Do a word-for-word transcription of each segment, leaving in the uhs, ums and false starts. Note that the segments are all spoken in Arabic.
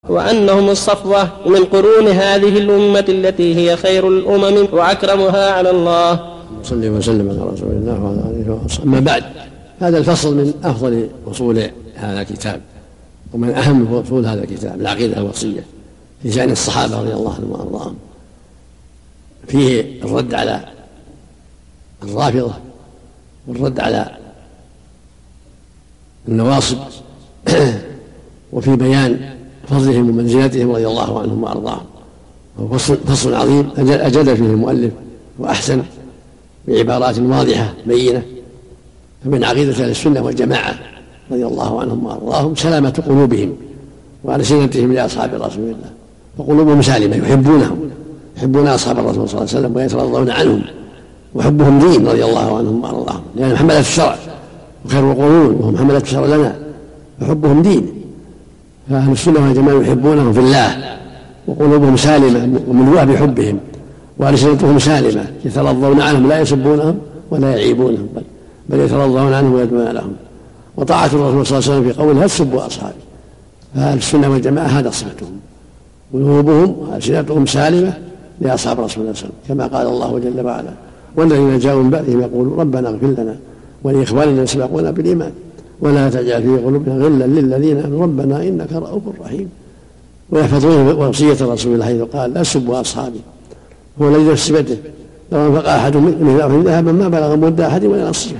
وأنهم الصفوة من قرون هذه الأمة التي هي خير الأمم وأكرمها على الله. صلى وسلم على رسول الله وعلى آله وصحبه. أما بعد، هذا الفصل من أفضل فصول هذا الكتاب ومن أهم فصول هذا الكتاب، العقيدة الوصية في شأن الصحابة رضي الله عنهم وأرضاهم. فيه الرد على الرافضة والرد على النواصب وفي بيان فضلهم ومنزلتهم رضي الله عنهم وأرضاهم. فصل, فصل عظيم أجاد فيه المؤلف وأحسن بعبارات واضحة بينة. فمن عقيدة أهل السنة والجماعة رضي الله عنهم وأرضاهم سلامة قلوبهم وألسنتهم لأصحاب رسول الله، وقلوبهم سالمة، يحبونهم، يحبون أصحاب الرسول صلى الله عليه وسلم ويترضون عنهم، وحبهم دين رضي الله عنهم وأرضاهم، لأنهم حملة الشرع وخير القرون وهم حملة الشرع لنا، وحبهم دين. فأهل السنة والجماعة يحبونهم في الله وقلوبهم سالمة وملوءة بحبهم، وألسنتهم سالمة يترضون عنهم، لا يسبونهم ولا يعيبونهم، بل, بل يترضون عنهم ويدعون لهم. وطاعة الرسول صلى الله عليه وسلم في قوله لا تسبوا أصحابي. فأهل السنة والجماعة هذا صفتهم، قلوبهم وألسنتهم سالمة لأصحاب رسول الله صلى الله عليه وسلم، كما قال الله جل وعلا والذين جاءوا من بعدهم يقولون ربنا اغفر لنا ولإخواننا الذين سبقونا بالإيمان ولا تجعل في قلوبنا غلا للذين آمنوا ربنا إنك رؤوف رحيم. ويحفظون وصية رسول الله حيث قال لا تسبوا أصحابي هو الذي نفس بيده لو أنفق أحد منهم ذهبا ما بلغ مد أحد ولا نصيبه.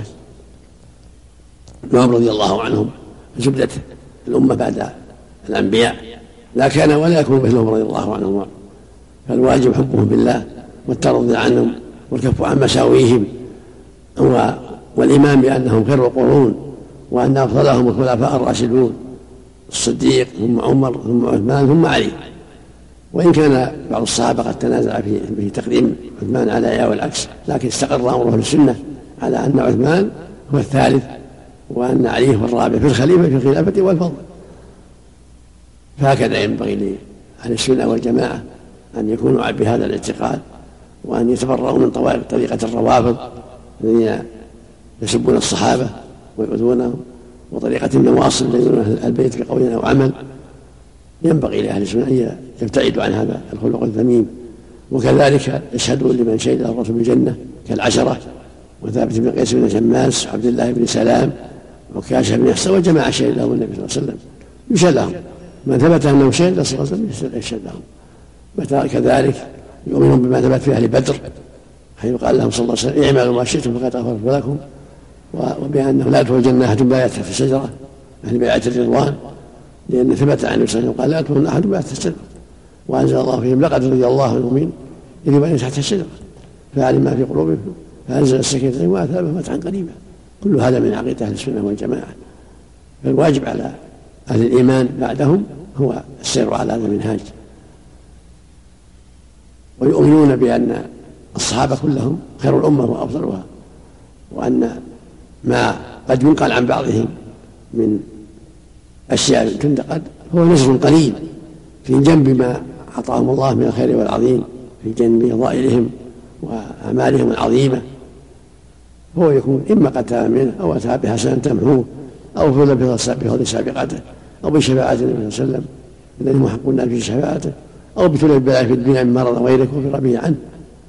وهم رضي الله عنهم زبدة الأمة بعد الأنبياء، لا كان ولا يكون مثلهم رضي الله عنهم. فالواجب حبهم بالله والترضي عنهم والكف عن مساويهم، والإيمان بأنهم خير القرون وأن أفضلهم الخلفاء الراشدون الصديق ثم عمر ثم عثمان ثم علي. وإن كان بعض الصحابة قد تنازع في, في تقديم عثمان على علي والعكس، لكن استقر أمره السنة على أن عثمان هو الثالث وأن علي هو الرابع في الخليفة في الخلافة والفضل. فهكذا ينبغي لأهل السنة والجماعة أن يكونوا بهذا الاعتقاد، وأن يتبرؤوا من طوائف طريقة الروافض الذين يسبون الصحابة ويؤذونهم، وطريقة النواصب الذين يؤذون البيت بقول أو عمل. ينبغي لأهل السنة أن يبتعدوا عن هذا الخلق الذميم. وكذلك يشهدون لمن شهد الرسول بالجنة كالعشرة وثابت بن قيس بن شماس وعبد الله بن سلام وكاشف بن حسن والجماعة شهد لهم النبي صلى الله عليه وسلم، يشهد لهم من ثبت أنه شهد صلى الله عليه وسلم يشهد لهم. كذلك يؤمنون بما ثبت في أهل بدر حيث قال لهم صلى الله عليه وسلم اعملوا ما شئتم فقد غفرت لكم، وبأنه لا يدخل الجنة أحد بايعت تحت الشجرة أهل بيعة الرضوان، لأن ثبت عن النبي صلى الله عليه وسلم قال لا يدخل أحد بايعت تحت الشجرة، وأنزل الله فيهم لقد رضي الله عن المؤمنين إذ يبايعون تحت الشجرة فعلم ما في قلوبهم فأنزل السكينة وأثابهم فتحا قريبا. كل هذا من عقيدة أهل السنة والجماعة. فالواجب على أهل الإيمان بعدهم هو السير على هذا المنهاج. ويؤمنون بأن الصحابة كلهم خير الأمة وأفضلها، وأن ما قد ينقل عن بعضهم من أشياء تنتقد هو نزل قليل في جنب ما أعطاهم الله من الخير والعظيم، في جنب فضائلهم وأعمالهم العظيمة. هو يكون إما قد تاب منه أو أتى بحسنة تمحوه أو فضل بفضل سابقته أو بشفاعة النبي صلى الله عليه وسلم الذي محقنا في شفاعته أو ابتلي بالبلاء في الدنيا من مرض غيره وفر به عنه.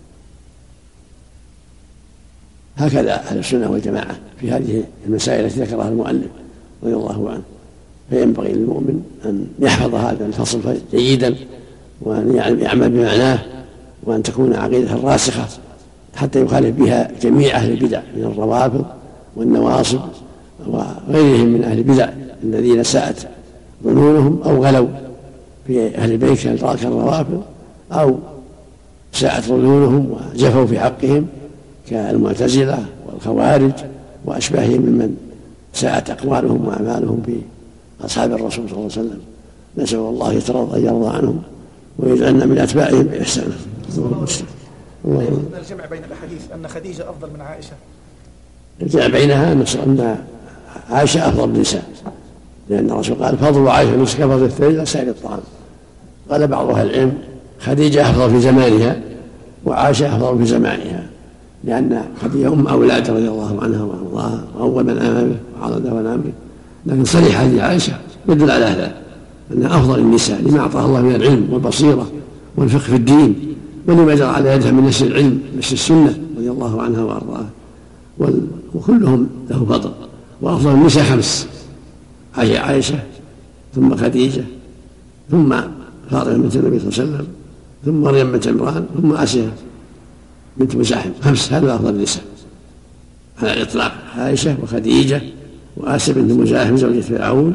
هكذا أهل السنة والجماعة في هذه المسائل التي ذكرها المؤلف رضي الله عنه. فينبغي للمؤمن أن يحفظ هذا الفصل جيدا وأن يعمل بمعناه، وأن تكون عقيدة راسخة حتى يخالف بها جميع أهل البدع من الروافض والنواصب وغيرهم من أهل البدع الذين ساءت ظنونهم أو غلوا في أهل البيت كالروافض أو ساءت ظنونهم وجفوا في حقهم كالمعتزلة والخوارج وأشباههم ممن ساءت أقوالهم وأعمالهم في أصحاب الرسول صلى الله عليه وسلم. نسأل الله يترضى أن يرضى عنهم ويجعلنا من أتباعهم بإحسانه. الله الجمع بين الأحاديث أن خديجة أفضل من عائشة. الجمع بينها أن عائشة أفضل من النساء، لأن الرسول قال فضل عائشة نصف كفضل الثلج على سائر الطعام. قال بعض أهل العلم خديجة أفضل في زمانها وعائشة أفضل في زمانها، لأن خديجة أم أولاد رضي الله عنها وأرضاها وأول من آمن به وعرض ونام به، لكن صريح هذه عائشة يدل على هذا أنها أفضل النساء لما أعطاها الله من العلم والبصيرة والفقه في الدين، ولما جرى على يدها من نشر العلم نشر السنة رضي الله عنها وأرضاها، وكلهم له فضل. وأفضل النساء خمس: عائشة، ثم خديجة، ثم فاطمة بنت النبي صلى الله عليه وسلم، ثم مريم بنت عمران، ثم آسيا بنت مزاحم. خمس، هذا أفضل النساء على الإطلاق: عائشة وخديجة وآسيا بنت مزاحم زوجة فرعون،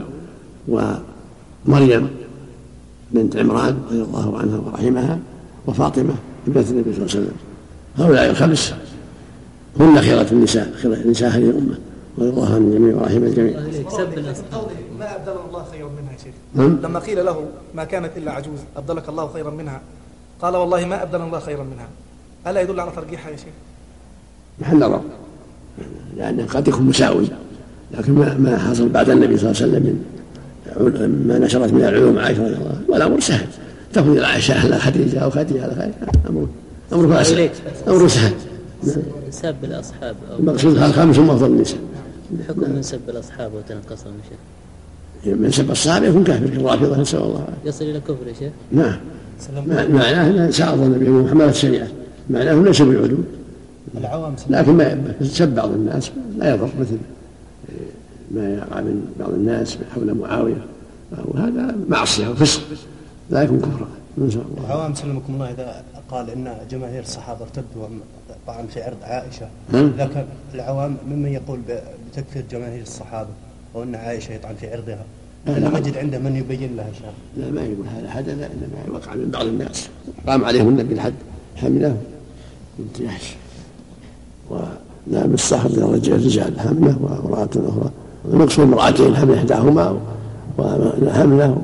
ومريم بنت عمران رضي الله عنها ورحمها، وفاطمة بنت النبي صلى الله عليه وسلم. هؤلاء الخمس هن خيرة النساء، خيرة النساء هذه الأمة رضي الله عن الجميع ورحم الجميع. ما أبدل الله خيرا منها يا شيخ. لما قيل له ما كانت إلا عجوز أبدلك الله خيرا منها، قال والله ما أبدل الله خيرا منها. ألا يدل على ترجيحها يا شيخ؟ محل نظر، لأنه قد يكون مساوي، لكن ما حصل بعد النبي صلى الله عليه وسلم من ما نشرت من العلوم عائشة رضي الله عنها، والأمر سهل. تأخذ العائشة على خديجة أو خديجة على خديجة، أمر أمر فاسد، أمر سهل. سب الأصحاب المقصود الخمس هم أفضل النساء. حكم من سب الأصحاب وتنقصهم يا شيخ؟ من سب الصحابة يكون كافر كالرافضة، نسأل الله العافية. يصل إلى كفر يا شيخ؟ نعم، معناه أنه ساعد النبي وحملت الشريعة، معناه ليس بالعدول، لكن ما سب بعض الناس لا يضر، مثل ما يقع من بعض الناس حول معاوية، وهذا معصية وفسق لا يكون كفرا، نسأل الله. العوام سلمكم الله إذا قال إن جماهير الصحابة ارتدوا طبعا في عرض عائشة، لكن العوام ممن يقول بتكفير جماهير الصحابة وأن عائشة يطعن في عرضها، لم نجد عنده من يبين لها شيء. لا، ما يقول هذا حدث، إنما وقع من بعض الناس قام عليهم النبي الحد، حمله بنت جحش، ونعم الصحر للرجال حمله وامرأة أخرى، المقصود امرأتين حمل إحداهما وحمله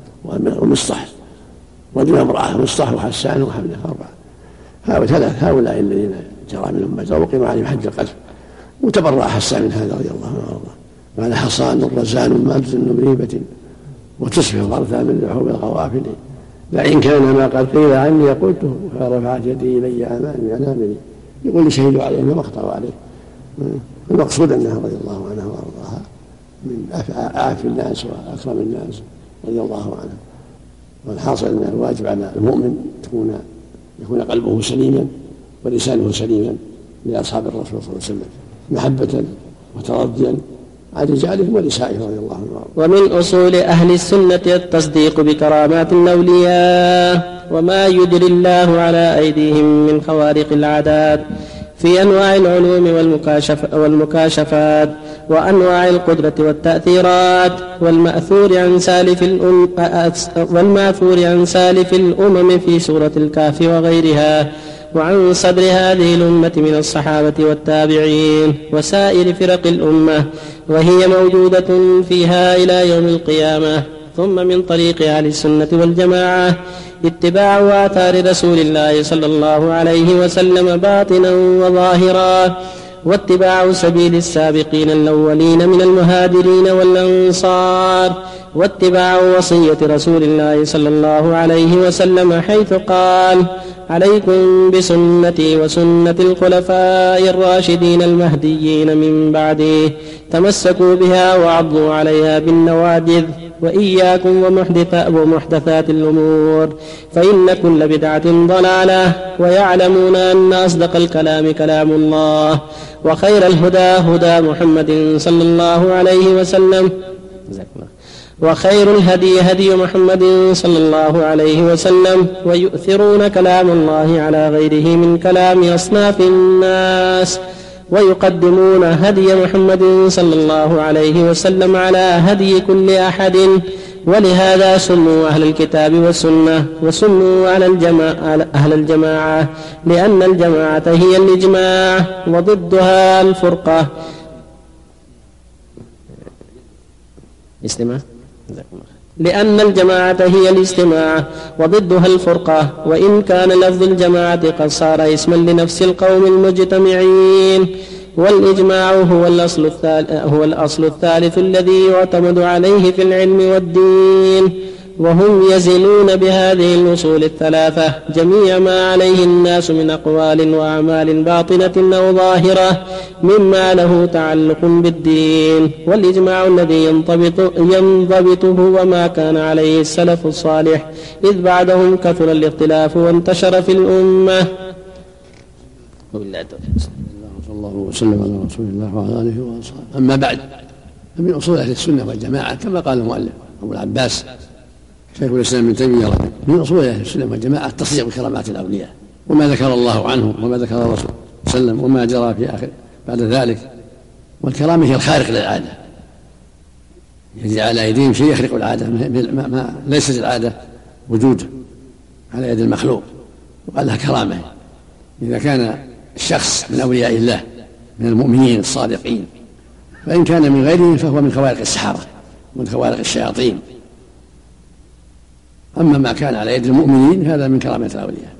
ومصطح، رجل امرأة مصطح وحسان وحمله، أربعة. هؤلاء ثلاث هؤلاء الذين جرى منهم ما وقم عليهم حد القذف، وتبرأ حسان من هذا رضي الله عنه وارضاه. قال: حصان رزان مابز بريبة وتصبح غرثا من لحوم الغوافل، لئن كان ما قد قيل عني قلته فرفعت يدي إلي أمامي أنامني. يقول لي شهدوا عليه ما اخطأوا عليه. المقصود أنها رضي الله عنها وارضاها من أعف الناس وأكرم الناس رضي الله عنها. والحاصل أن الواجب على المؤمن تكون يكون قلبه سليما ولسانه سليما لأصحاب الرسول صلى الله عليه وسلم، محبة وترضيا عن رجالهم ونسائهم رضي الله عنهم. ومن أصول أهل السنة التصديق بكرامات الأولياء وما يجري الله على أيديهم من خوارق العادات في أنواع العلوم والمكاشف والمكاشفات وأنواع القدرة والتأثيرات، والمأثور عن سالف الأم والمأثور عن سالف الأمم في سورة الكهف وغيرها، وعن صدر هذه الأمة من الصحابة والتابعين وسائر فرق الأمة، وهي موجودة فيها إلى يوم القيامة. ثم من طريق أهل السنة والجماعة اتباع آثار رسول الله صلى الله عليه وسلم باطنا وظاهرا، واتباع سبيل السابقين الأولين من المهاجرين والأنصار، واتباع وصية رسول الله صلى الله عليه وسلم حيث قال: عليكم بسنتي وسنة الخلفاء الراشدين المهديين من بعدي، تمسكوا بها وعضوا عليها بالنواجذ، وإياكم ومحدثات الأمور، فإن كل بدعة ضلالة، ويعلمون أن أصدق الكلام كلام الله، وخير الهدى هدى محمد صلى الله عليه وسلم، وخير الهدي هدي محمد صلى الله عليه وسلم، ويؤثرون كلام الله على غيره من كلام أصناف الناس، ويقدمون هدي محمد صلى الله عليه وسلم على هدي كل أحد، ولهذا سموا أهل الكتاب والسنة، وسموا أهل الجماعة, أهل الجماعة لأن الجماعة هي الإجماع وضدها الفرقة. استماع لأن الجماعة هي الاجتماع وضدها الفرقة، وإن كان لفظ الجماعة قد صار اسما لنفس القوم المجتمعين، والإجماع هو الأصل الثالث, هو الأصل الثالث الذي يعتمد عليه في العلم والدين، وهم يزنون بهذه الأصول الثلاثة جميع ما عليه الناس من أقوال وأعمال باطنة أو ظاهرة مما له تعلق بالدين، والإجماع الذي ينضبط ينضبطه وما كان عليه السلف الصالح، إذ بعدهم كثر الاختلاف وانتشر في الأمة. وبالله صلى الله وسلم على رسول الله وعلى آله وأصحابه. أما بعد، فمن أصول أهل السنة والجماعة كما قال المؤلف أبو العباس شيخ الإسلام ابن تيمية من أصول أهل السنة والجماعة التصديق بكرامات الأولياء وما ذكر الله عنه وما ذكر الرسول صلى الله عليه وسلم وما جرى في آخر بعد ذلك. والكرامة هي الخارق للعادة، يجري على أيديهم شيء يخرق العادة، ما ما ليست العادة وجوده على يد المخلوق، وقال لها كرامة. إذا كان الشخص من أولياء الله من المؤمنين الصادقين، فإن كان من غيرهم فهو من خوارق السحرة ومن خوارق الشياطين. أما ما كان على يد المؤمنين هذا من كرامة الأولياء،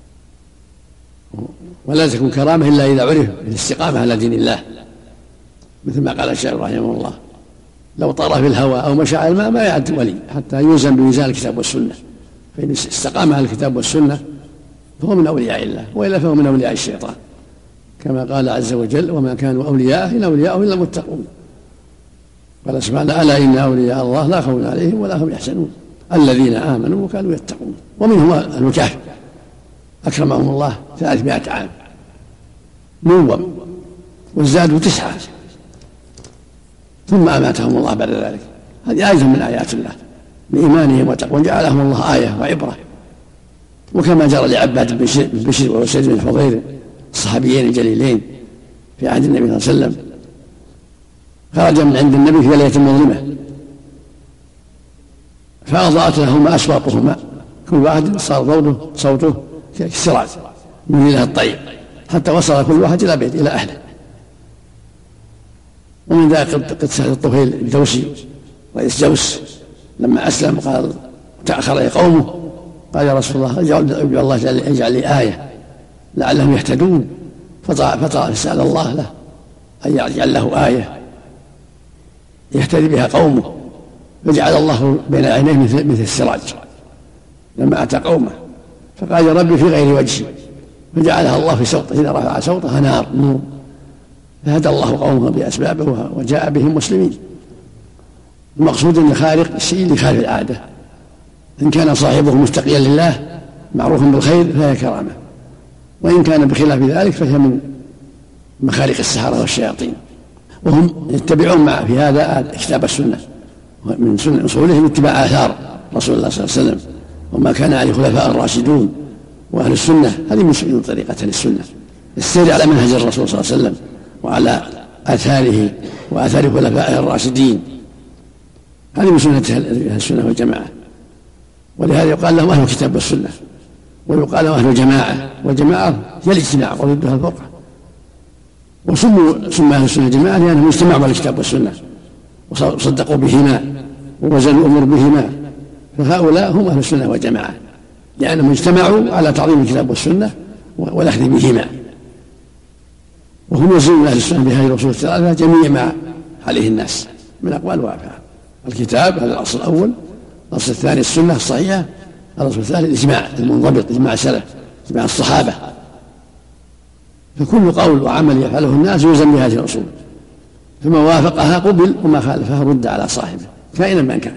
ولا تكون كرامة إلا إذا عرف بالاستقامة على دين الله، مثل ما قال الشيخ رحمه الله لو طار في الهواء أو مشى على الماء ما يعد ولي حتى يوزن بميزان الكتاب والسنة، فإن استقام على الكتاب والسنة فهو من أولياء الله، وإلا فهو من أولياء الشيطان، كما قال عز وجل وما كانوا أولياءه إن أولياءه إلا المتقون. قال سبحانه ألا إن أولياء الله لا خوف عليهم ولا هم يحزنون الذين آمنوا وكانوا يتقون. ومنهم الكهف أكرمهم الله ثلاثمائة عام نوم وازدادوا تسعة ثم أماتهم الله بعد ذلك. هذه آية من آيات الله بإيمانهم وتقوى جعلهم الله آية وعبرة. وكما جرى لعباد بن بشر وسيد بن الحضير الصحابيين الجليلين في عهد النبي صلى الله عليه وسلم، خرج من عند النبي في ليلة مظلمة فأضاءت لهما أسواقهما، كل واحد صار ضوءه صوته كالسراج من إله الطيب حتى وصل كل واحد إلى بيت إلى أهله. ومن ذلك قصة الطفيل الدوسي رئيس جوس لما أسلم قال تأخر إليه قومه قال يا رسول الله اجعل الله يجعل لي آية لعلهم يهتدون، فسأل الله له أن يجعل له آية يهتدي بها قومه، فجعل الله بين عينيه مثل, مثل السراج لما أتى قومه، فقال يا ربي في غير وجهي، فجعلها الله في صوته إذا رفع صوتها نار نور، فهدى الله قومه بأسبابه وجاء بهم مسلمين. المقصود أن خارق الشيء لخارق العادة، إن كان صاحبه مستقيا لله معروف بالخير فهي كرامة، وإن كان بخلاف ذلك فهي من مخارق السحرة والشياطين. وهم يتبعون مع في هذا كتاب السنة، من سنة أصولهم اتباع آثار رسول الله صلى الله عليه وسلم وما كان عليه الخلفاء الراشدون وأهل السنة. هذه من طريقة أهل السنة السير على منهج الرسول صلى الله عليه وسلم وعلى آثاره وآثار خلفائه الراشدين، هذه من سنة أهل السنة والجماعة. ولهذا يقال لهم أهل الكتاب والسنة، ويقال لهم أهل الجماعة، والجماعة هي الاجتماع وضدها الفرقة. وسموا سمى أهل السنة جماعة لأنهم اجتمعوا على الكتاب والسنة وصدقوا بهما ووزنوا الأمور بهما، فهؤلاء هم أهل السنة والجماعة لأنهم اجتمعوا على تعظيم الكتاب والسنة والأخذ بهما. وهم يزنون أهل السنة بهذه الأصول الثلاثة جميع ما عليه الناس من أقوال وأفعال. الكتاب هذا الأصل الأول، الأصل الثاني السنة الصحيحة، الأصل الثالث الإجماع المنضبط إجماع السلف إجماع الصحابة. فكل قول وعمل يفعله الناس يوزن بهذه الأصول، فما وافقها قبل وما خالفها رد على صاحبه كائنا من كان.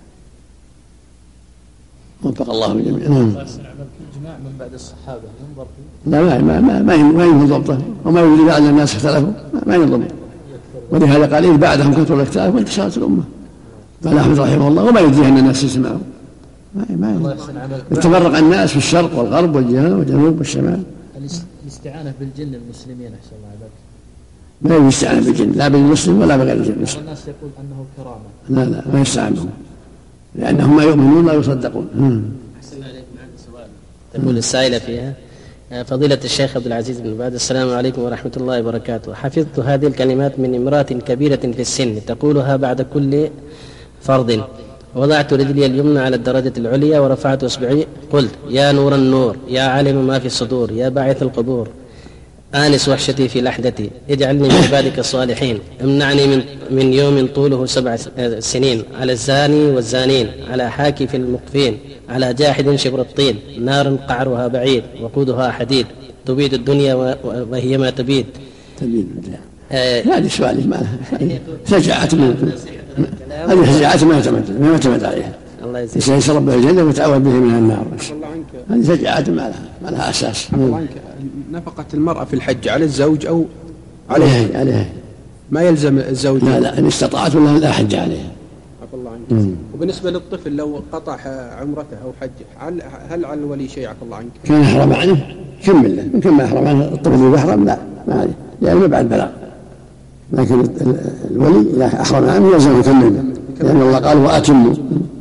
وفق الله جميعا. الجماع من بعد الصحابة ينظر فيه؟ لا ما ما ما ما ينظر ضبطه، وما يوجد بعد الناس اختلفوا ما ينظر. ولهذا قال إن بعدهم كثر الاختلاف وانتشرت الأمة. قال أحمد رحمه الله وما يدري أن الناس يسمعوا، ما ما يتفرق الناس في الشرق والغرب والجهة والجنوب والشمال. الاستعانة بالجن المسلمين أحسن الله عليك ما يستعان بالجن لا بالمسلم ولا بغير الجن. الناس يقول أنه كرامة. لا لا ما يستعان بهم لأنهم ما يؤمنون لا يصدقون. أحسن الله عليك. معك سؤال تقول السائلة فيها فضيلة الشيخ عبد العزيز بن باز السلام عليكم ورحمة الله وبركاته. حفظت هذه الكلمات من امرأة كبيرة في السن تقولها بعد كل فرض. وضعت رجلي اليمنى على الدرجة العليا ورفعت اصبعي قلت يا نور النور يا عالم ما في الصدور يا باعث القبور آنس وحشتي في لحدتي، اجعلني من عبادك الصالحين، امنعني من, من يوم طوله سبع سنين، على الزاني والزانين، على حاكي في المقفين، على جاحد شبر الطين، نار قعرها بعيد وقودها حديد، تبيد الدنيا وهي ما تبيد. تبيد هذه سؤال ما شجاعة هذه شجاعة ما يعتمد ما يعتمد عليها. الله يجزيك. يشرب به الجنة ويتعوذ به من النار. هذه شجاعة ما لها ما لها أساس. نفقة المرأة في الحج على الزوج أو عليها عليها ما يلزم الزوج؟ لا لا إن استطاعت ولا لا حج عليها. عفى الله عنك. وبالنسبة للطفل لو قطع عمرته أو حجه هل على الولي شيء؟ عفى الله عنك. كان يحرم عنه كمل له، يمكن ما يحرم عنه الطفل اللي يحرم لا ما عليه لأنه بعد بلاغ، لكن الولي إذا أحرم عنه يلزم يكمل لأن الله قال وأتموا.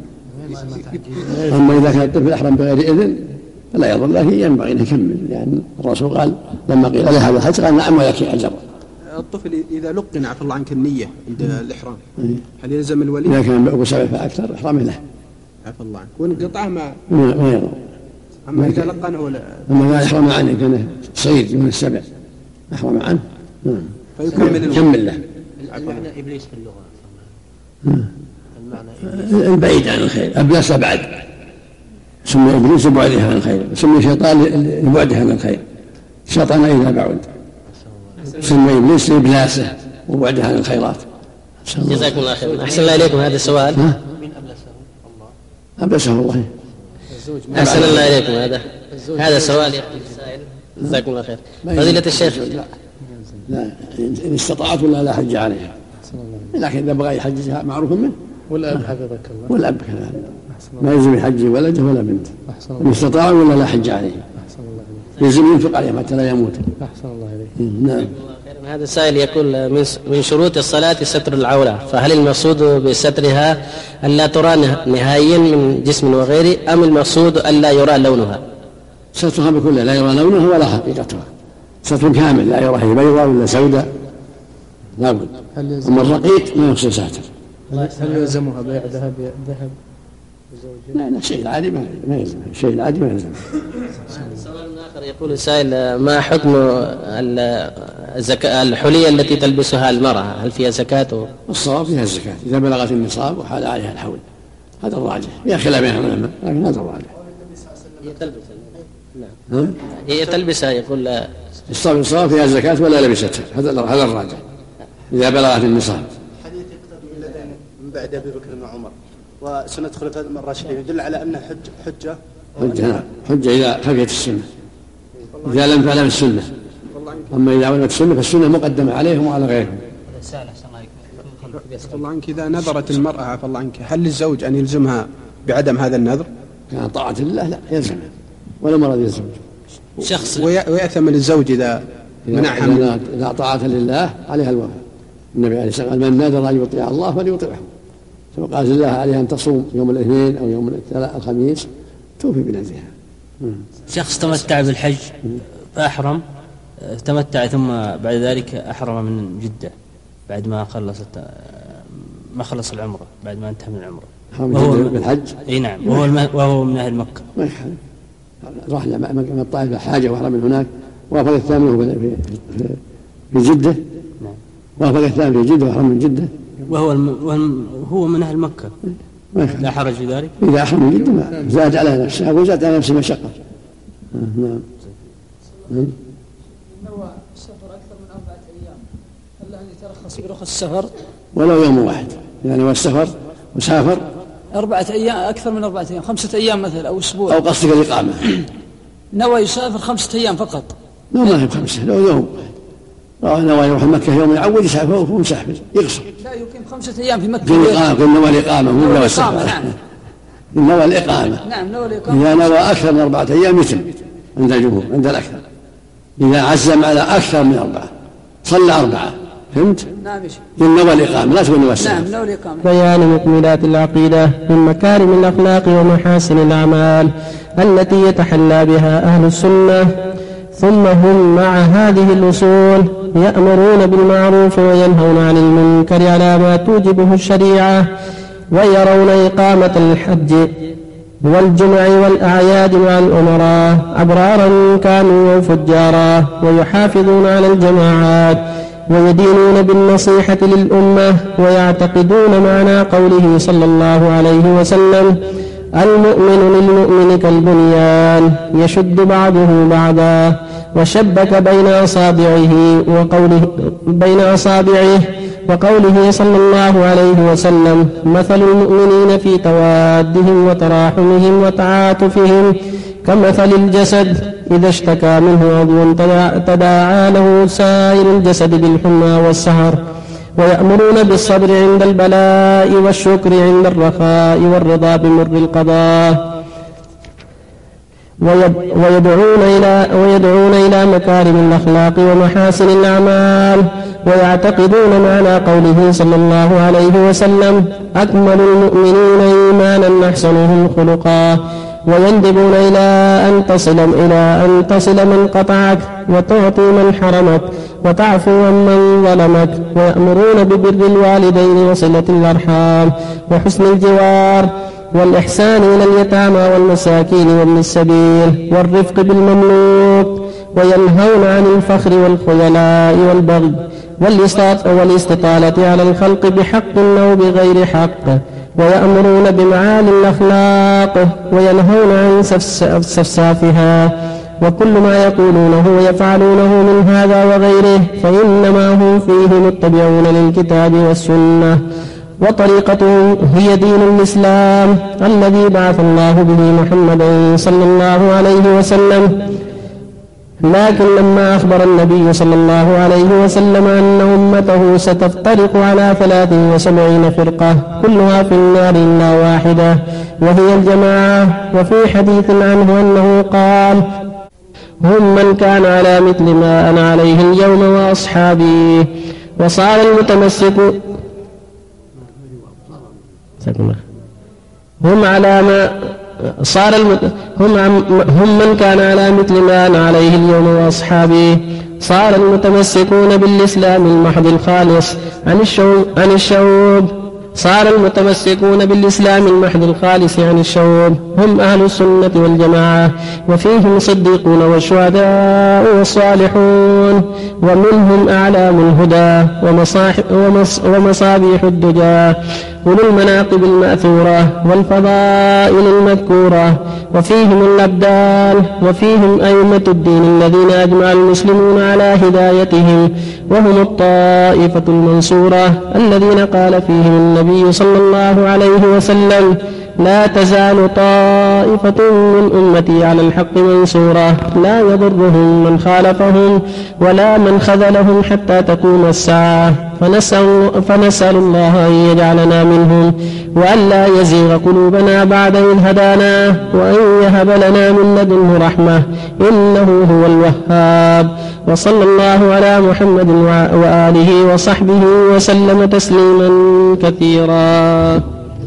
أما إذا كان الطفل أحرم بغير إذن فلا يضر له ينبغي أن يكمل، لأن الرسول قال لما قيل له هذا الحج قال نعم ولك أجر. الطفل إذا لقن عفى الله عنك النية عند الإحرام هل يلزم الولي؟ إذا كان أبو سبع فأكثر إحرامه له. عفى الله عنك. وانقطعه ما ما يضر. أما إذا لقنه ولا أما إذا أحرم عنه كان صيد من السبع أحرم عنه فيكمل يكمل له. المعنى إبليس في اللغة المعنى البعيد عن الخير، أبلس بعد سمي إبليس لبعده عن الخير، سمي شيطان لبعده عن الخير، شيطان إذا بعد سمي إبليس لإبلاسه وبعده عن الخيرات. جزاكم الله خير. أحسن الله إليكم. هذا السؤال من أبلسه؟ الله. أبلسه الله. أحسن الله إليكم. هذا هذا سؤال يقول السائل. جزاكم الله خير. فضيلة الشيخ لا, لا إن استطاعت ولا لا حج عليها، لكن إذا بغى يحججها معروف منه والأب حفظك الله والأب كذلك ما يلزم يحج ولده ولا بنته إن استطاع ولا لا حج عليه، يلزم ينفق عليه حتى لا يموت. أحسن الله إليك. نعم. هذا السائل يقول من شروط الصلاة ستر العورة، فهل المقصود بسترها ألا ترى نهائيا من جسم وغيره أم المقصود ألا يرى لونها؟ سترها بكلها لا يرى لونها ولا حقيقتها، ستر كامل لا يرى هي بيضاء ولا سوداء لابد. أما الرقيق ما يقصد ساتر. هل يلزمها بيع ذهب ذهب لا لا شيء العادي ما يلزم، الشيء العادي ما يلزم. سؤال آخر يقول السائل ما حكم الزكاة الحلية التي تلبسها المرأة، هل فيها زكاة؟ الصواب فيها الزكاة إذا بلغت النصاب وحال عليها الحول، هذا الراجح، فيها خلاف بين العلماء لكن هذا الراجح. هي تلبسها. نعم. هي تلبسها يقول الصواب فيها الزكاة ولا لبستها، هذا هذا الراجح إذا بلغت النصاب. حديث يقتضي الذين من بعد أبي بكر وعمر وسنة خلفاء الراشدين يدل على أن حج حجة حجة حجة إذا خفيت السنة، إذا لم تعلم السنة. أما إذا علمت السنة فالسنة مقدمة عليهم وعلى غيرهم. عفى الله عنك إذا نذرت المرأة عفى الله عنك هل للزوج أن يلزمها بعدم هذا النذر؟ كان طاعة لله لا يلزمها ولا مرض يلزم شخص ويأثم الزوج إذا منعها إذا, إذا طاعة لله عليها الوفاء. النبي عليه الصلاة والسلام من نذر أن يطيع الله فليطيعه، فقال الله عليها أن تصوم يوم الاثنين أو يوم الخميس توفي بنذرها. شخص تمتع بالحج فأحرم، تمتع ثم بعد ذلك أحرم من جدة بعد ما خلصت ما خلص العمرة، بعد ما انتهى من العمرة وهو بالحج. اي نعم. وهو وهو من أهل مكة ما يحرم، راح من الطائف حاجة وأحرم من هناك، وافق الثامن في في جدة. نعم. وافق الثامن في جدة وأحرم من جدة وهو هو من أهل مكة لا حرج في ذلك. إذا أحرم من جدة ما زاد على نفسه وزاد على نفسه مشقة. نعم. نوى السفر أكثر من أربعة أيام هل له أن يترخص برخص السفر؟ ولو يوم واحد يعني والسفر وسافر أربعة أيام أكثر من أربعة أيام خمسة أيام مثلا أو أسبوع أو قصدك الإقامة. نوى يسافر خمسة أيام فقط. لا ما هي خمسة لو يوم نوى يروح مكة يوم يعود يسافر وهو مسافر يقصر. لا يقيم خمسة أيام في مكة. في الإقامة نوى الإقامة مو نوى السفر. نعم. نوى الإقامة. نعم نوى الإقامة. إذا نوى أكثر من أربعة أيام يتم عند الجمهور عند الأكثر. إذا عزم على أكثر من أربعة صلى أربعة فهمت؟ نعم. نوى الإقامة لا تقول نوى السفر. نعم نوى الإقامة. بيان مكملات العقيدة من مكارم الأخلاق ومحاسن الأعمال التي يتحلى بها أهل السنة، ثم هم مع هذه الأصول يأمرون بالمعروف وينهون عن المنكر على ما توجبه الشريعة، ويرون إقامة الحج والجمع والأعياد مع الأمراء أبرارا كانوا أو فجارا، ويحافظون على الجماعات ويدينون بالنصيحة للأمة، ويعتقدون معنى قوله صلى الله عليه وسلم: المؤمن للمؤمن كالبنيان يشد بعضه بعضا، وشبك بين أصابعه وقوله بين أصابعه وقوله صلى الله عليه وسلم: مثل المؤمنين في توادهم وتراحمهم وتعاطفهم كمثل الجسد إذا اشتكى منه عضو تداعى له سائر الجسد بالحمى والسهر. ويأمرون بالصبر عند البلاء والشكر عند الرخاء والرضا بمر القضاء، ويدعون إلى, ويدعون إلى مكارم الأخلاق ومحاسن الأعمال، ويعتقدون معنى قوله صلى الله عليه وسلم: أكمل المؤمنين إيمانا أحسنهم خلقا، ويندبون إلى أن تصل إلى أن تصل من قطعك، وتعطي من حرمك، وتعفو عمن ظلمك، ويأمرون ببر الوالدين وصلة الأرحام وحسن الجوار، والإحسان إلى اليتامى والمساكين وابن السبيل، والرفق بالمملوك، وينهون عن الفخر والخيلاء والبغي والاستطالة على الخلق بحق أو بغير حق، ويأمرون بمعالي الأخلاق، وينهون عن سفسافها. وكل ما يقولونه ويفعلونه من هذا وغيره فإنما هم فيه متبعون للكتاب والسنة، وطريقته هي دين الإسلام الذي بعث الله به محمدا صلى الله عليه وسلم. لكن لما أخبر النبي صلى الله عليه وسلم أن أمته ستفترق على ثلاث وسبعين فرقة كلها في النار إلا واحدة وهي الجماعة، وفي حديث عنه أنه قال: هم من كان على مثل ما أنا عليه اليوم وأصحابي. وصار المتمسك هم على ما صار المت... هم, عم... هم من كان على مثل ما أنا عليه اليوم وأصحابي. صار المتمسكون بالإسلام المحض الخالص عن الشعوب عن الشعوب صار المتمسكون بالإسلام المحض الخالص عن الشعوب هم أهل السنة والجماعة، وفيهم صديقون والشهداء والصالحون، ومنهم أعلام الهدى ومص... ومصابيح الدجى، أولو المناقب المأثورة والفضائل المذكورة، وفيهم الأبدال، وفيهم أئمة الدين الذين أجمع المسلمون على هدايتهم، وهم الطائفة المنصورة الذين قال فيهم النبي صلى الله عليه وسلم: لا تزال طائفة من أمتي على الحق منصورة لا يضرهم من خالفهم ولا من خذلهم حتى تقوم الساعة. فنسأل, فنسأل الله أن يجعلنا منهم، وأن لا يزيغ قلوبنا بعد إذ هدانا، وأن يهب لنا من لدنه رحمة إنه هو الوهاب. وصلى الله على محمد وآله وصحبه وسلم تسليما كثيرا.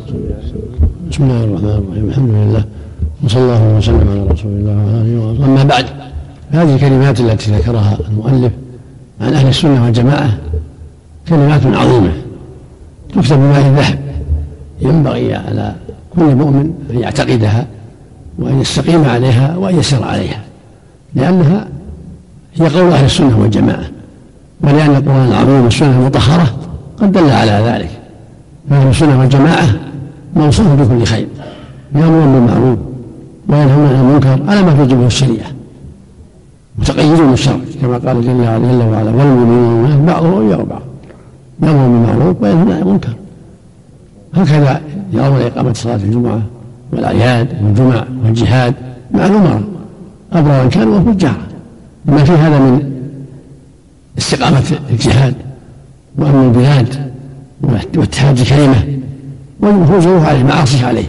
بسم الله الرحمن الرحيم. الحمد لله وصلى الله وسلم على رسول الله وعلى اله وصحبه. اما بعد، هذه الكلمات التي ذكرها المؤلف عن اهل السنه والجماعه كلمات عظيمه تكتب بماء الذهب، ينبغي على كل مؤمن ان يعتقدها وان يستقيم عليها وان يسير عليها، لانها هي قول اهل السنه والجماعه، ولان القران العظيم والسنه المطهره قد دل على ذلك. فاهل السنه والجماعه موصوف بكل خير، يأمرون بالمعروف وينهون عن المنكر على ما توجبه الشريعة، متقيدون بالشرع كما قال جل وعلا: والمؤمنون بعضهم أولياء بعض، يأمرون بالمعروف وينهون عن المنكر. هكذا يرون إقامة صلاة الجمعة والأعياد والجمع والجهاد مع الأمراء أبرارا كانوا وفجارا، لما في هذا من استقامة الجهاد وأمن البلاد واتحاد الكلمة ويخرجوه عليه معاصي عليه،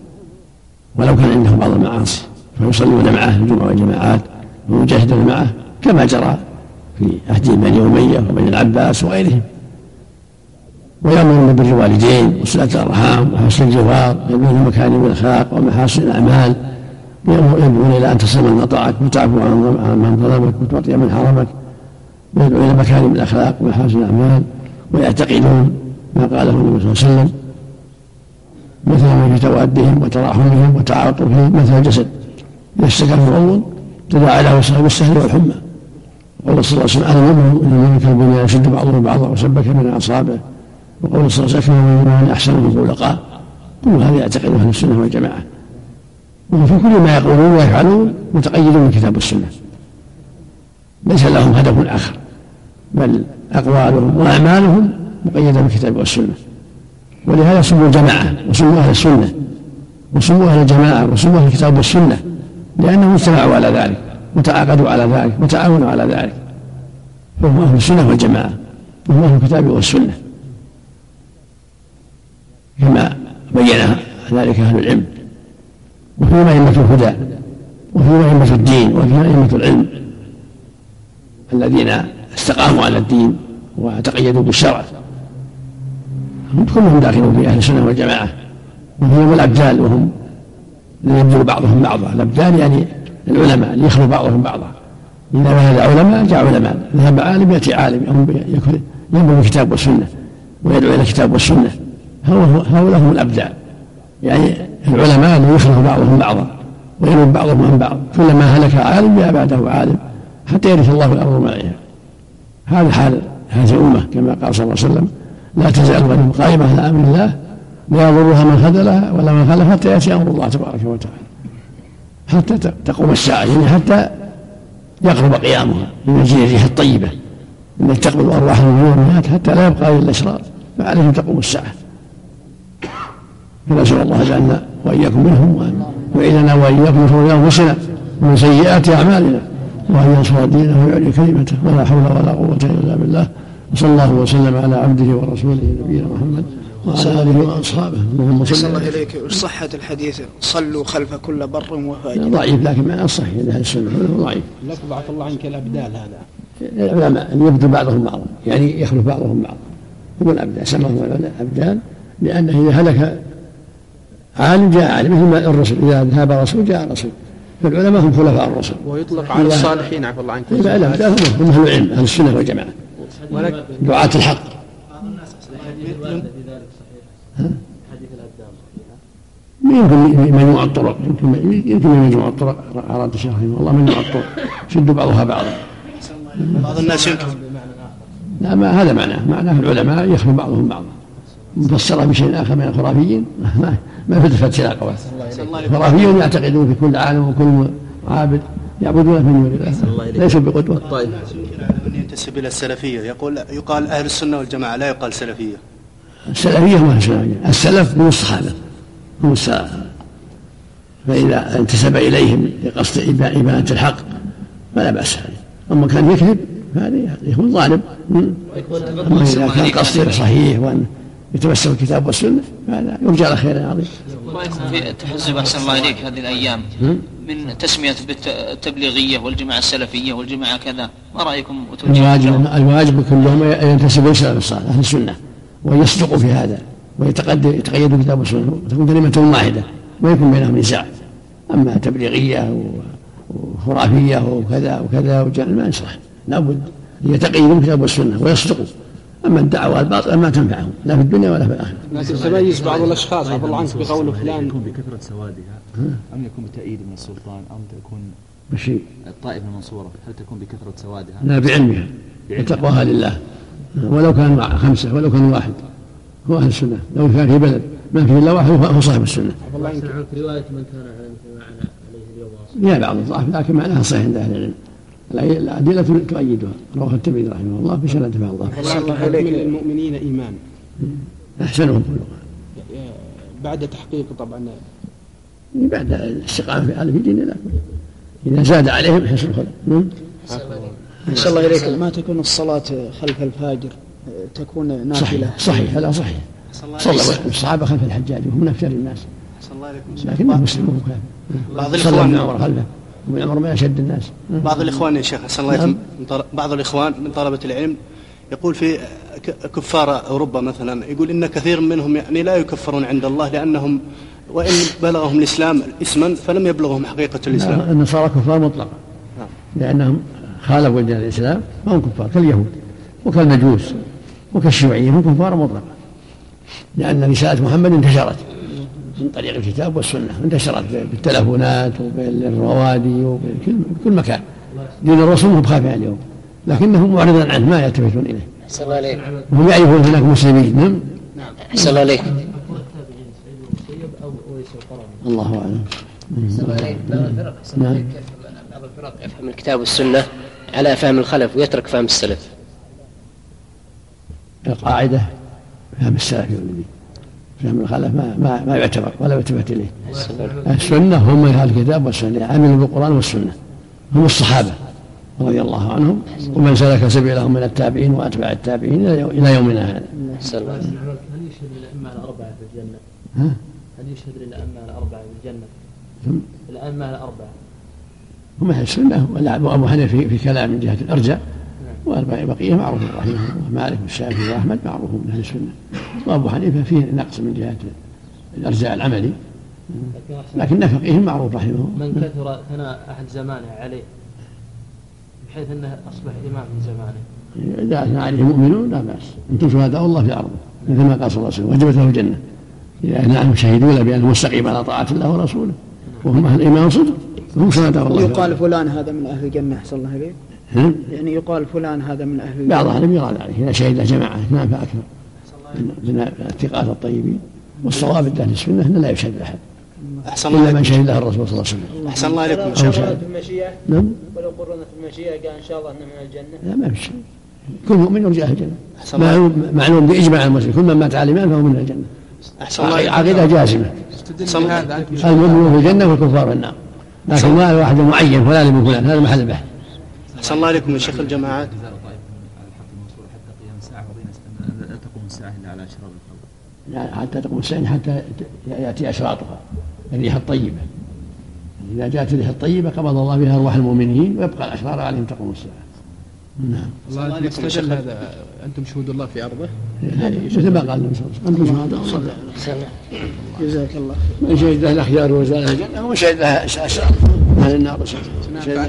ولو كان عنده بعض المعاصي فيصلون معه الجمعة والجماعات ويجاهدون معه كما جرى في عهد بني أمية وبني العباس وغيرهم. ويأمرون ببر الوالدين وصلة الأرحام وحسن الجوار، يبنون مكارم الأخلاق ومحاسن الأعمال، يدعون إلى أن تصل من قطعك وتعفو عن من ظلمك وتعطي من حرمك، ويدعون إلى مكارم الأخلاق ومحاسن الأعمال، ويعتقدون ما قاله النبي صلى الله عليه وسلم: مثلا في توادهم وتراحمهم وتعاطفهم مثل الجسد إذا اشتكى عضو تداعى له سائر السهل والحمى. وقول صلى الله عليه وسلم أنا منهم إن المؤمن كالبنيان يشد بعضهم بعضا وشبك من أصابعه. وقول صلى الله عليه وسلم من أحسنهم خلقا. كل هذا يعتقد أهل السنة والجماعة، وفي كل ما يقولون ويفعلون متقيدون من كتاب السنة، ليس لهم هدف آخر، بل أقوالهم وأعمالهم مقيدة بالكتاب والسنة. ولهذا سموا الجماعة وسموا أهل السنة وسموا أهل الجماعة وسموا أهل الكتاب والسنة، لأنهم اجتمعوا على ذلك وتعاقدوا على ذلك وتعاونوا على ذلك، فهم أهل السنة والجماعة وهم أهل الكتاب والسنة كما بين ذلك أهل العلم. وفيهم أئمة الهدى وفيهم أئمة الدين وفيهم أئمة العلم الذين استقاموا على الدين وتقيدوا بالشرع، كلهم داخلون في أهل السنة والجماعة. وفيهم الأبدال وهم اللي يبدل بعضهم بعضا. الأبدال يعني العلماء اللي يخلو بعضهم بعضا، إذا ذهب علماء جاء علماء، ذهب عالم يأتي عالم ينبغي الكتاب والسنة ويدعو إلى الكتاب والسنة. هؤلاء هم الأبدال، يعني العلماء اللي يخلو بعضهم بعضا وينوب بعضهم عن بعض، كلما هلك عالم جاء بعده عالم حتى يرث الله الأرض ما عليها. هذا حال هذه الأمة كما قال صلى الله عليه وسلم لا تزال غنم قائمة على أمر الله لا يضرها من خذلها ولا من خالفها حتى يأتي أمر الله تبارك وتعالى، حتى تقوم الساعة، يعني حتى يقرب قيامها من مجيء الريح الطيبة التي تقبل أرواح المؤمنات حتى لا يبقى إلا الأشرار، فعليهم تقوم الساعة. فنسأل الله جعلنا وإياكم منهم وإلنا وإياكم من شرور أنفسنا ومن سيئات أعمالنا، وأن ينصر دينه ويعلي كلمته، ولا حول ولا قوة إلا بالله. وصلى الله وسلم على عبده ورسوله نبينا محمد وعلى آله وأصحابه. اللهم صل الله إليك. صحة الحديث صلوا خلف كل بر وفاجر ضعيف، لكن معناه صحيح عند أهل السنة ضعيف. لكن عفى الله عنك الأبدال هذا العلماء أن يبدو بعضهم بعضا، يعني يخلف بعضهم بعضا، هم الأبدال سماهم العلماء أبدال، لأنه إذا هلك عالم جاء عالم، مثل ما الرسل إذا ذهب رسول جاء رسول، فالعلماء هم خلفاء الرسل. ويطلق على الصالحين عفى الله عنك. لا لا لا هم أهل العلم أهل السنة والجماعة دعاة الحق. يمكن مجموعة الطرق، يمكن مجموعة الطرق أراد الشيخ رحمه الله مجموعة الطرق شدوا بعضها بعضا. بعض الناس يمكن لا ما هذا معناه، معناه العلماء يخلو بعضهم بعضا، مفسرة بشيء آخر من الخرافيين ما ما في الفتح لا قوات. الخرافيون يعتقدون في كل عالم وكل عابد يعبدون من دون الله، ليسوا بقدوة. طيب من ينتسب إلى السلفية يقول يقال أهل السنة والجماعة، لا يقال سلفية. السلفية هم السلفية، السلف هم الصحابة هم السلف، فإذا انتسب إليهم لقصد إبانة الحق فلا بأس عليه. أما كان يكذب فهذا يكون ظالم. أما إذا كان قصده صحيح وأن يتمسك الكتاب والسنة فهذا يرجى له خير عظيم. ما يكون في التحزب أحسن الله إليك هذه الأيام من تسمية بالتبليغية والجماعة السلفية والجماعة كذا، ما رأيكم؟ الواجب الواجب كلهم ينتسبوا إلى السلف الصالح أهل السنة ويصدقوا في هذا ويتقيدوا كتاب والسنة وتكون كلمة واحدة ما يكون بينهم نزاع. أما تبليغية وخرافية وكذا وكذا وجعل ما يصلح، لابد يتقيدوا كتاب والسنة ويصدقوا. أما الدعوة الباطلة ما تنفعهم لا في الدنيا ولا في الآخرة. لكن تميز بعض الأشخاص عفى الله عنك بقول فلان يكون بكثرة سوادها أم يكون بتأييد من السلطان أم تكون بشيء الطائفة المنصورة، هل تكون بكثرة سوادها؟ لا بعلمها وتقواها لله، ولو كان خمسة ولو كان واحد هو أهل السنة. لو كان في بلد ما فيه إلا واحد هو صاحب السنة. رواية من كان على مثل ما عليه اليوم يا بعض الضعف لكن معناها صحيح عند أهل العلم، الأدلة تؤيدها. رواه الترمذي رحمه الله في سند بعض الضعف. من المؤمنين إيمان أحسنهم كلهم بعد تحقيق طبعا بعد الاستقامة في دين الله، إذا زاد عليهم حسن الخلق. أحسن الله إليك. ما تكون الصلاة خلف الفاجر تكون نافلة؟ صحيح لا صحيح. صلى الصحابة خلف الحجاج وهم من أكثر الناس، لكنهم مسلمون كانوا. بعض الإخوان خلفه ومن عمر ما أشد الناس. بعض الإخوان يا شيخ أحسن الله بعض الإخوان من طلبة العلم يقول في كفار أوروبا مثلا، يقول إن كثير منهم يعني لا يكفرون عند الله لأنهم وإن بلغهم الإسلام اسما فلم يبلغهم حقيقة الإسلام. النصارى كفار مطلقا لأنهم خالفوا دين الإسلام فهم كفار كاليهود وكالمجوس وكالشيوعيين، هم كفار مطلقا لأن رسالة محمد انتشرت من طريق الكتاب والسنة، انتشرت بالتلفونات وبالروادي وبكل مكان. دين الرسول هم خافين اليوم لكنهم معرضون عنه ما يلتفتون إليه. أحسن الله عليك. هم يعرفون هناك مسلمين. نعم. أحسن الله عليك. الله أعلم. أحسن الله عليك. نعم. بعض الفرق يفهم الكتاب والسنة على فهم الخلف ويترك فهم السلف. القاعدة فهم السلف والنبي، فهم الخلف ما ما ما يعتبر ولا يلتفت إليه. السنة هم أهل الكتاب والسنة، عملوا بالقرآن والسنة، هم الصحابة رضي الله عنهم ومن سلك سبيلهم من التابعين وأتباع التابعين إلى يومنا هذا. هل يشهد للأئمة الأربعة في الجنة؟ ها؟ هل يشهد للأئمة الأربعة في الجنة؟ الأئمة الأربعة هم أهل السنة، وأبو حنيفة في كلام من جهة الأرجاء، والأربعة بقية معروف رحمه ومالك والشافعي وأحمد معروف من أهل السنة، وأبو حنيفة فيه نقص من جهة الأرجاء العملي، لكن فقيه معروف رحمه. من كثر ثناء أحد زمانه عليه بحيث أنه أصبح إمام في زمانه، إذا أثنى عليه مؤمنون لا بأس، أنتم شهداء الله في أرضه مثل ما قال صلى الله عليه وسلم وجبت له الجنة إذا أثنى عنهم شهدوا بأنه مستقيم على طاعة الله ورسوله وهم أهل الإيمان صدق هم شهداء الله. يقال فلان هذا من أهل الجنة أحسن الله عليك، يعني يقال فلان هذا من أهل الجنة. بعض أهل يراد عليه إذا شهد له جماعة اثنان فأكثر من الثقات الطيبين، والصواب عند أهل السنة أنه لا يشهد أحد إلا من شهد له الرسول صلى الله عليه وسلم. أحسن الله عليكم. إن شاء الله في المشيئة. نعم. ولو قرنا في المشيئة قال إن شاء الله إنه من الجنة. لا ما في شيء، كل مؤمن يرجى أهل الجنة، معلوم معلوم بإجماع المسلمين كل من مات على الإيمان فهو من الجنة. أحسن الله عليكم. عقيدة جازمة، المؤمنون في الجنة والكفار في النار، لكن ما واحد معين فلان من فلان، هذا محل البحث. أحسن الله عليكم من شيخ الجماعات. لا تقوم الساعة إلا على أشرار الخمر. يعني حتى تقوم الساعة حتى يأتي أشراطها الريح الطيبة، إذا جاءت الريح الطيبة قبض الله بها أرواح المؤمنين ويبقى الأشرار عليهم تقوم الساعة. نعم. الله عليكم يا شيخ. هذا أنتم شهود الله في أرضه؟ مثل ما قال النبي صلى الله عليه وسلم أنتم شهداء الله. جزاك الله. من شهد له الأخيار وزال الجنة ومن شهد لها أشرار أهل النار.